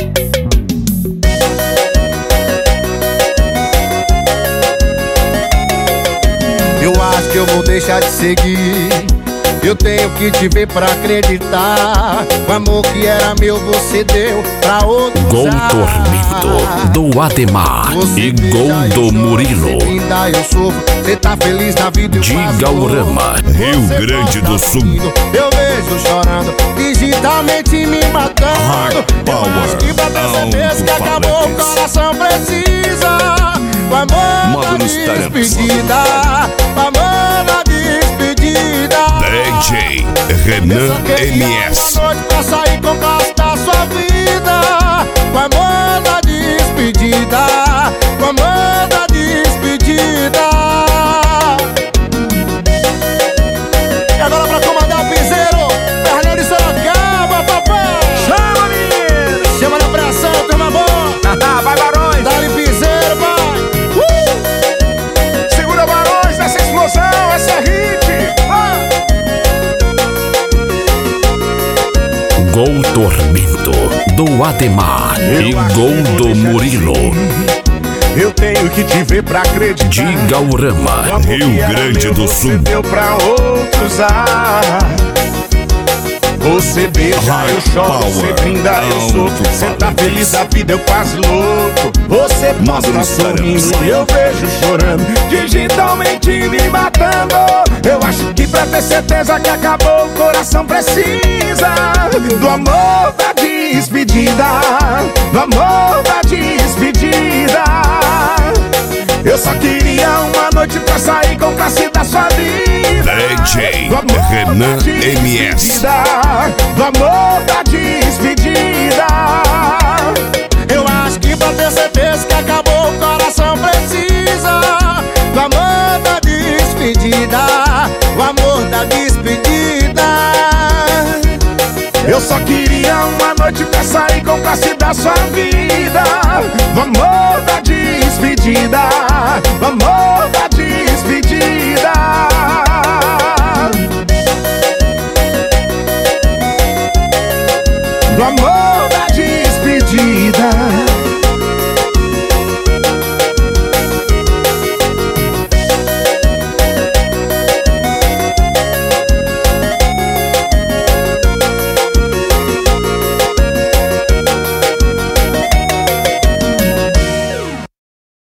Eu acho que eu vou deixar de seguir. Eu tenho que te ver pra acreditar. O amor que era meu você deu pra outro. Gol Tormento do Ademar e gol do Murilo. Eu sofro, cê tá feliz na vida. Diga o Rama, Rio Grande do Sul. Eu vejo chorando, digitalmente me matando. Eu acho que pra perceber que acabou, o coração precisa. O amor da despedida, o amor da despedida. DJ Renan MS. Uma noite pra sair com o gosto da sua vida. O amor da despedida, o amor da despedida. E agora pra comandar o piseiro, Fernando de Sorocaba, papai. Chama, menino! Chama na pressão, turma boa. Vai, Barões! Dá-lhe piseiro, pai. Segura, Barões, essa explosão, essa é hit! Gol Tormento do Ademar e gol do Murilo. Eu tenho que te ver pra acreditar. Diga o Rama, Rio Grande do Sul. Você deu pra outros, Você beija, eu choro, você brinda, eu sofro. Você tá feliz da vida, eu quase louco. Você mostra sorrindo, eu vejo chorando, digitalmente me matando. Eu acho que pra ter certeza que acabou, o coração precisa do amor da despedida, do amor da despedida. Eu só queria uma noite pra sair com classe da sua vida. DJ Renan MS. Do amor da despedida. Eu acho que pra ter certeza que acabou, o coração precisa do amor da despedida, o amor da despedida. Eu só queria uma noite pra sair com classe da sua vida. Do amor da despedida, do amor da